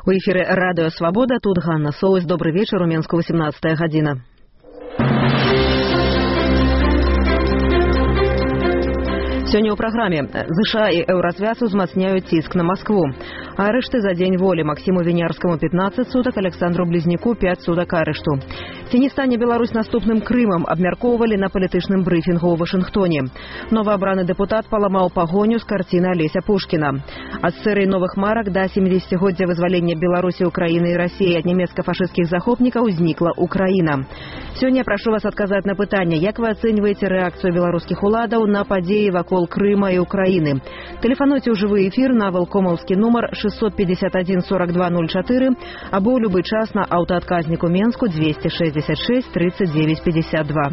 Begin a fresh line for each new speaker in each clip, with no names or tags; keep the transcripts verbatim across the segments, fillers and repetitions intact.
У эфире радио «Свобода». Тут Ганна Соус. Добрый вечер. У Менска восемнадцатая гадзіна. Сёння ў праграме ЗША і Еўразвяз узмацняюць ціск на Москву. Арышты за дзень волі: Максиму Винярскому пятнадцать суток, Александру Близняку пять суток арышту. Ці не стане Беларусь наступным Крымам, абмяркоўвалі на палітычным брыфінгу ў Вашынгтоне. Новаабраны дэпутат паламаў пагоню з карціны Алеся Пушкіна. Ад серыі новых марак да семидесятигоддзя вызвалення Беларусі, Украіны і Расіі ад нямецка-фашысцкіх захопнікаў узнікла Украіна. Сёння прашу вас адказаць на пытанне, як вы ацэньваеце рэакцыю беларускіх уладаў на падзеі вакол Крыма и Украины. Телефонуйте в живой эфир на Волкомовский номер шестьсот пятьдесят один сорок два ноль четыре, або в любой час на автоотказнику Менску двести шестьдесят шесть тридцать девять пятьдесят два.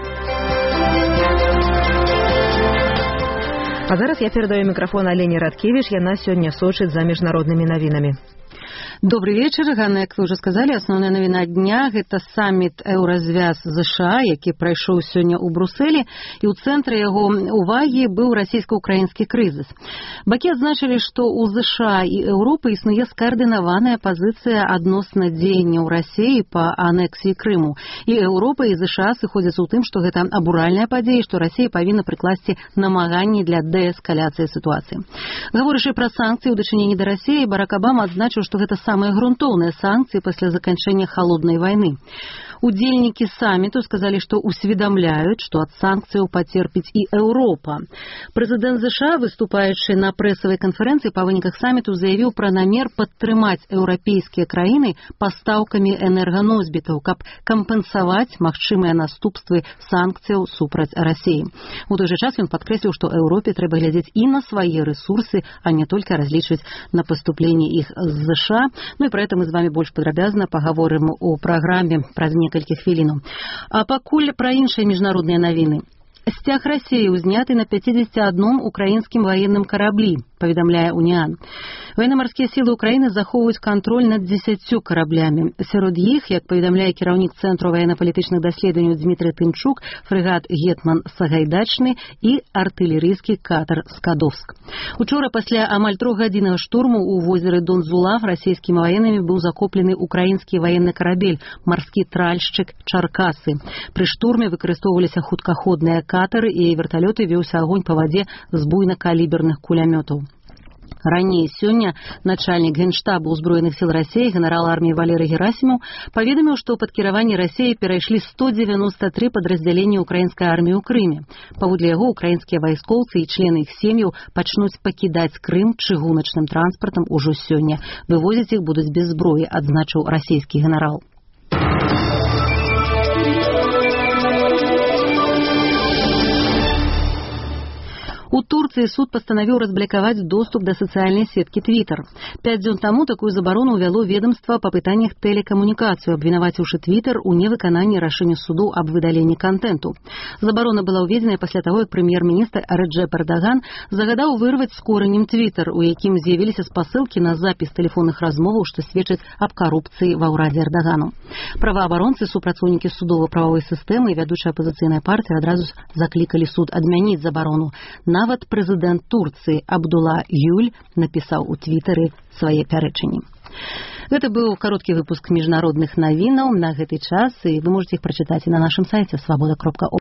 А зараз я передаю микрофон Алене Радкевич, яна сёння сочыць за международными новинами.
Добрый вечер, Ганна, як вы уже сказали, основная новина дня – это саммит Еўразвяз ЗША, які прайшоў сёння ў Брусэлі, і ў цэнтры яго увагі быў расійска-украінскі крызіс. Бакі адзначылі, што ў ЗША і Еўропы існуе скаардынаваная пазіцыя адносна дзеянняў Расіі па анексіі Крыму. І Еўропа і ЗША сыходзяцца ў тым, што гэта абуральная падзея, што Расія павінна прыкласці намаганні для дээскаляцыі сітуацыі. Гаворачы пра санкцыі ў дачыненні да Расіі, Барак Абама адзначыў, што гэта самые грунтоўныя санкцыі пасля заканчэння халоднай вайны. Удзельнікі самміту сказалі, што усведамляюць, што ад санкцыяў пацерпіць і Еўропа. Прэзідэнт ЗША, выступаючы на прэсавай канферэнцыі па выніках самміту, заявіў пра намер падтрымаць еўрапейскія краіны пастаўкамі энерганосьбітаў, каб кампенсаваць магчымыя наступствы санкцыяў супраць Расіі. У той жа час ён падкрэсліў, што Еўропе трэба глядзець і на свае рэсурсы, а не толькі разлічваць на паступленні іх з ЗША. Ну і пра гэта мы з вами больш падрабязна пагаворым у праграме праз некалькі хвілінаў. А пакуль пра іншыя міжнародныя навіны. Сцяг Расіі ўзняты на пятидесяти одном украінскім ваенным караблі, паведамляе Уніан. Военно-марскія сілы Украіны захоўваюць кантроль над дзесяццю караблямі. Сярод іх, як паведамляе кіраўнік Цэнтру военно-палітычных даследаванняў Дмітрый Тымчук, фрэгат Гетман Сагайдачны і артылерыйскі катер Скадовск. Учора пасля амаль трохгадзіннага штурму ў возеры Донзулав расійскімі ваеннымі быў закоплены украінскі ваенны карабель, марскі тральшчык Чаркасы. Пры штурме выкарыстоўваліся хуткаходныя катары і верталёты, вёўся агонь па вадзе з буйнакаліберных кулямётаў. Раней сёння начальнік Генштаба ўзброеных сіл Расіі генерал арміі Валерый Герасимов паведаміў, што пад кіраванне Расіі перайшлі сто девяносто три падраздзялення украінскай арміі ў Крыме. Паводле яго, украінскія вайскоўцы і члены іх сем'яў пачнуць пакідаць Крым чыгуначным транспартам ужо сёння. Вывозіць іх будуць без зброі, адзначыў расійскі генерал. У Турции суд постановил разблокировать доступ до социальной сетки Twitter. Пять дзён тому такую заборону увяло ведомство по пытаниях телекоммуникацию, обвинаваціўшы Twitter у невыкананні рашэння суду об выдаленні контенту. Заборона была уведзена пасля того, як прэм'ер-міністр Реджеп Эрдоган загадаў вырваць з коранем Twitter, у якім з'явіліся спасылкі на запіс тэлефонных размоваў, што сведчыць аб карупцыі ва ўрадзе Эрдогану. Праваабаронцы, супрацоўнікі судова-прававой сістэмы і вядучая апазіцыйная партыя адразу заклікалі суд адмяніць забарону. Нават прэзідэнт Турцыі Абдулла Гюль напісаў у Твітары свае пярэчанні. Гэта быў кароткі выпуск міжнародных навінаў на гэты час, і вы можете іх прачытаць і на нашым сайце свабода кропка орг.